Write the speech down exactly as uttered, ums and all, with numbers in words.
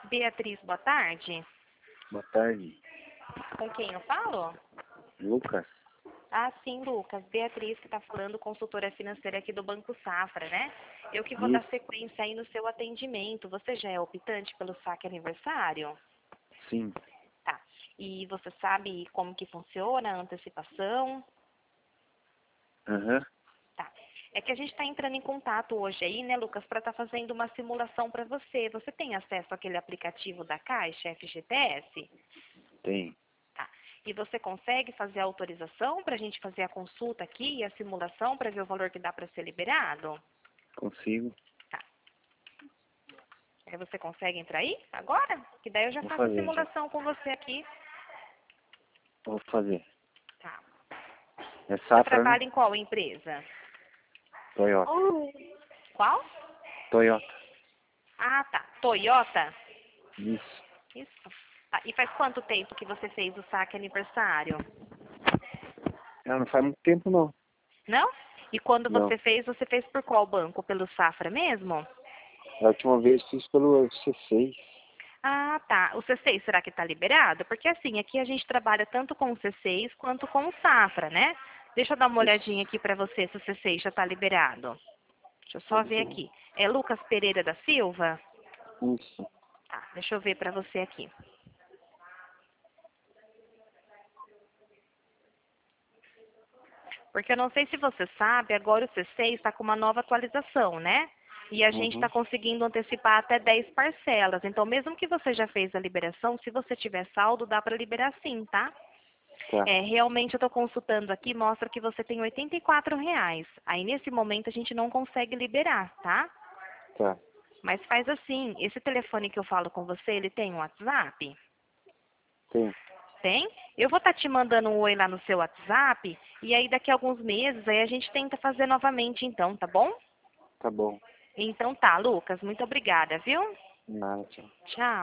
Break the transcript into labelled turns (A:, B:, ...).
A: Beatriz, boa tarde.
B: Boa tarde.
A: Com quem eu falo?
B: Lucas?
A: Ah, sim, Lucas. Beatriz, que está falando, consultora financeira aqui do Banco Safra, né? Eu que vou dar
B: Isso.
A: sequência aí no seu atendimento. Você já é optante pelo saque aniversário?
B: Sim.
A: Tá. E você sabe como que funciona a antecipação?
B: Aham.
A: Tá. É que a gente está entrando em contato hoje aí, né, Lucas, para estar fazendo uma simulação para você. Você tem acesso àquele aplicativo da Caixa, F G T S?
B: Tem.
A: Tá. E você consegue fazer a autorização para a gente fazer a consulta aqui e a simulação para ver o valor que dá para ser liberado?
B: Consigo.
A: Tá. Aí você consegue entrar aí agora? Que daí eu já
B: Vou
A: faço a
B: fazer já.
A: simulação com você aqui.
B: Vou fazer.
A: Tá.
B: É
A: Você
B: Safra, né?
A: trabalha em qual empresa?
B: Toyota.
A: Qual?
B: Toyota.
A: Ah, tá. Toyota?
B: Isso.
A: Isso. Tá. E faz quanto tempo que você fez o saque aniversário?
B: Ah, não faz muito tempo, não.
A: Não? E quando
B: Não.
A: você fez, você fez por qual banco? Pelo Safra mesmo?
B: A última vez fiz pelo C seis.
A: Ah, tá. O C seis, será que está liberado? Porque assim, aqui a gente trabalha tanto com o C seis quanto com o Safra, né? Deixa eu dar uma olhadinha aqui para você se o C seis já está liberado. Deixa eu só ver aqui. É Lucas Pereira da Silva?
B: Isso.
A: Tá, deixa eu ver para você aqui. Porque eu não sei se você sabe, agora o C seis está com uma nova atualização, né? E a gente está
B: Uhum.
A: conseguindo antecipar até dez parcelas. Então, mesmo que você já fez a liberação, se você tiver saldo, dá para liberar sim, tá?
B: Tá.
A: É, realmente eu estou consultando aqui, mostra que você tem oitenta e quatro reais. Aí, nesse momento, a gente não consegue liberar, tá?
B: Tá.
A: Mas faz assim, esse telefone que eu falo com você, ele tem um WhatsApp?
B: Tem.
A: Tem? Eu vou estar te mandando um oi lá no seu WhatsApp, e aí daqui a alguns meses, aí a gente tenta fazer novamente então, tá bom?
B: Tá bom.
A: Então tá, Lucas, muito obrigada, viu?
B: Nada, tchau.
A: Tchau.